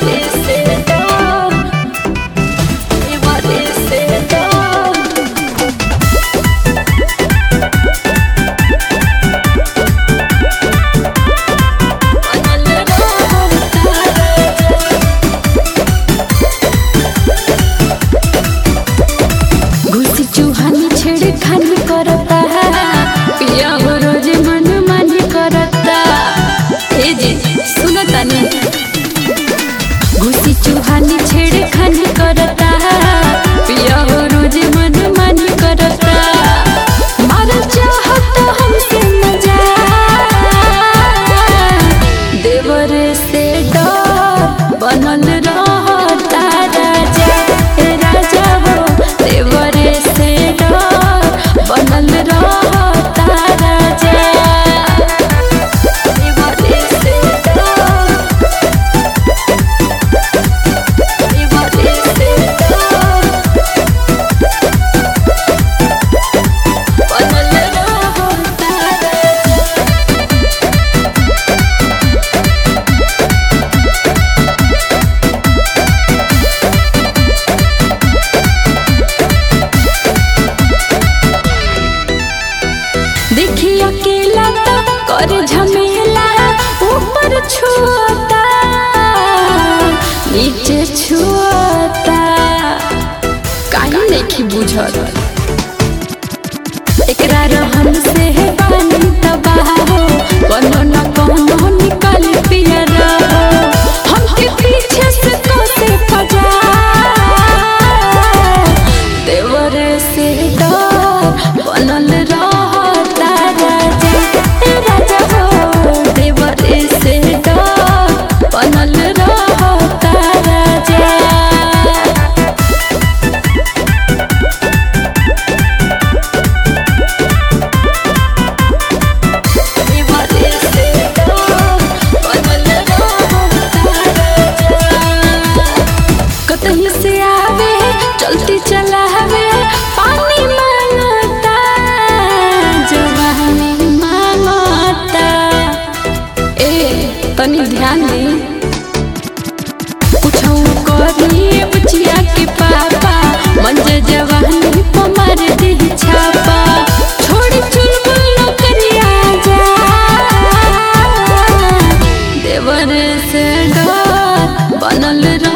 घुसी चूहानी छेड़खानी करता पिया हो रोज मन मानी करता मारल चाहता हमसे मजा देवर से डर बनल रहता राजा राजा हो देवर से डर बनल रहता राजा देखी अकेला तो कर झमेला ऊपर छुअता नीचे छुअता काहे नहीं बुझत एकरा रहन से पानी तबाह हो कोनो न कोनो निकल पिया रहो हमके पीछे से कोसे फजा देवर से डर बनल रह से आवे चलती चलावे पानी मांगता जवानी मांगता ए तनी ध्यान दे कुछ करी बचिया के पापा मंजे जवानी पमार दे छापा छोड़ी चुलबुल करिया जा देवर से डर बनल